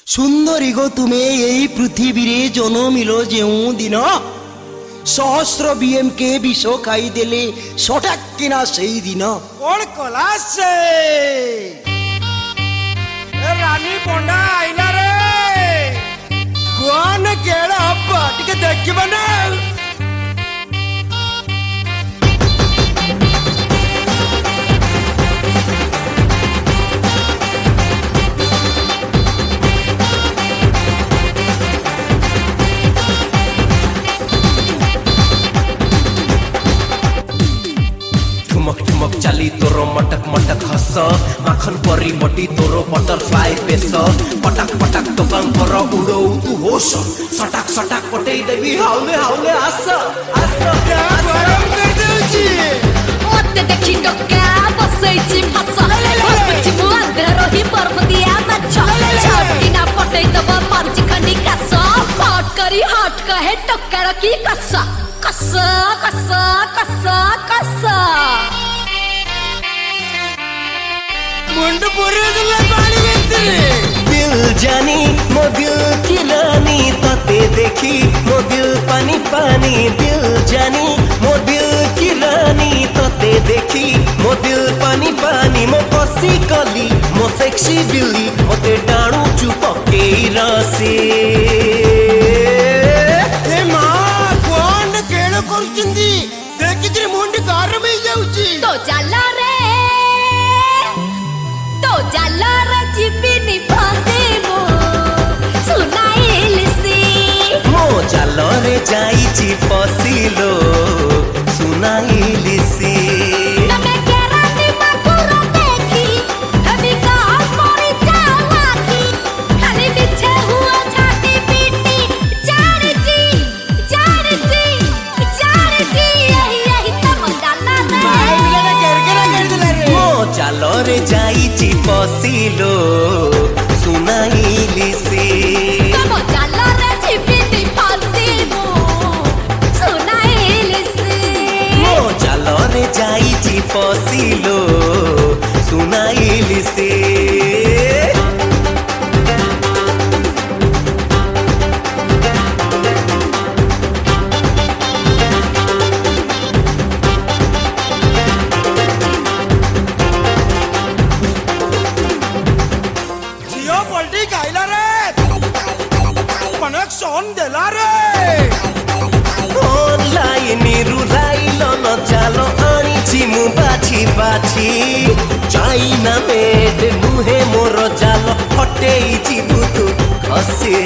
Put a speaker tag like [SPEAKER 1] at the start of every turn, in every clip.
[SPEAKER 1] सुंदरी गो तुम्हें यही पृथ्वी रे जन्मिल जो दिन सहस्र बीएम के विष खाई देले सटाक किना सही दिन कौन कला से रानी पंडा आईला रे कौन केड़ा हब्बा टिके देखिबा ना
[SPEAKER 2] ठुमक चाली तोरो मटक मटक हस माखन परी बटी तोरो बटरफ्लाई पेस पटक पटक दुकान पर उड़ो तू होश सटाक सटाक पटई देवी हाउले हाउले आस आस
[SPEAKER 1] क्या गरम कर देउची
[SPEAKER 3] ओते देखि टक्का बसैछि भाषा बसैछि मु अंधेर रही पर्वतिया माछ छाटी ना पटई दब पांच खंडी कास फट करी हट कहे टक्का रखी कस कस कस कस कस
[SPEAKER 1] मुंड पूरे दिल पानी में
[SPEAKER 2] दिल जानी मो दिल किलानी तते देखी मो दिल पानी पानी दिल जानी मो दिल किलानी तते देखी मो दिल पानी पानी मो पसी कली मो सेक्सी बिल्ली मते डाणू चुपके रसे
[SPEAKER 1] ए मां कौन केड़ करचंदी देखि तेरे मुंड कार में जाउची
[SPEAKER 3] तो जाला रे जीविनी फासे मो सुनाइल सी
[SPEAKER 2] मो जालरे जाइची फसिलो सुनाइली सी
[SPEAKER 3] तमे केराती माकुरो देखी अभी कहाँ परी जावा की खाली पीछे हुआ छाती पीटी जान जी यही तम डाला
[SPEAKER 1] भाई
[SPEAKER 3] रे
[SPEAKER 1] बिना कर दिला रे
[SPEAKER 2] मो जालरे जाइची फसिलो सुनाइली सी
[SPEAKER 3] तम डाला रे जीविनी फासे मो सुनाइल सी
[SPEAKER 2] मो जालरे जाइची फसिलो सुनाइली सी
[SPEAKER 1] जियो पलटी खाइला रे पनक सोन देला रे
[SPEAKER 2] ऑनलाइन रुलाइल न चालो आनिछि मु बाछी बाछी चाइना मेड नुहे मोर जाल फटेई जीवु तू खसे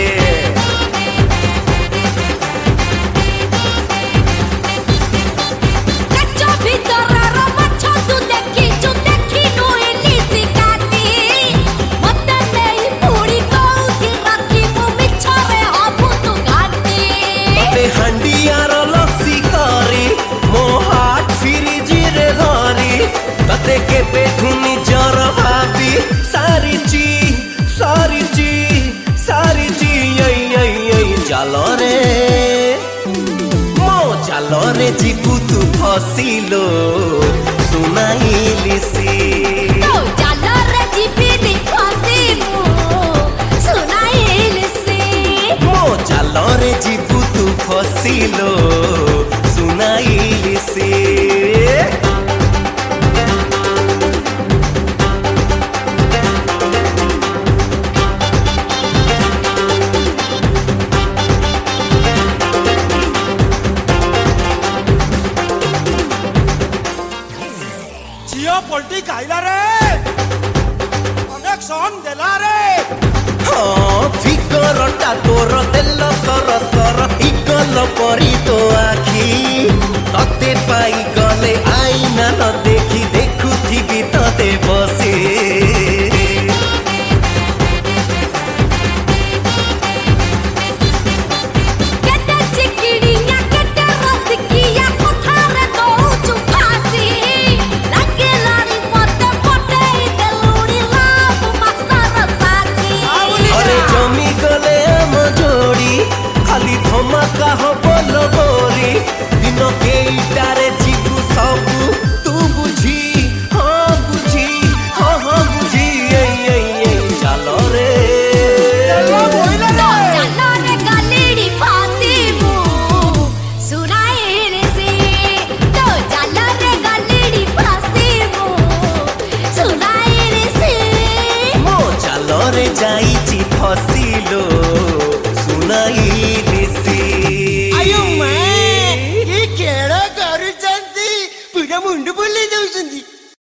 [SPEAKER 3] कच्चा भीतर माछ तू देखी नुइली सिकाती मते नहीं पूरी कौती राखी मु मिछरे हबु तू घाटी
[SPEAKER 2] तते हंडियार लस्सी करी मो हाथ फ्रिज रे धरी तते के पेठुनी जर भाभी सारी ची जालो रे मो जालो रे जीवु तू फसिलो सुनाइली सी
[SPEAKER 3] तो जाला रे जीविनी फासे मु सुनाइल सी
[SPEAKER 2] मो जालो रे जीवु तू फसिलो सुनाइली सी
[SPEAKER 1] जियो पलटी खाइला रे पनक सोन देला रे
[SPEAKER 2] हाँ फिकरटा तोर देल सर सर इगल परी तो आखी तते पाई गले आईना न देखी देखुथिबी तते बसे
[SPEAKER 3] केते चिकिड़िया केते रसिकिया कोठारे दौचु फासी लागे लारी मते पटेई देलुड़ी लाभ मास्टर साथी
[SPEAKER 2] अरे जमी गले आम जोड़ी खाली धमाका हब लगोरी दिन केइटारे जीवु हसिलो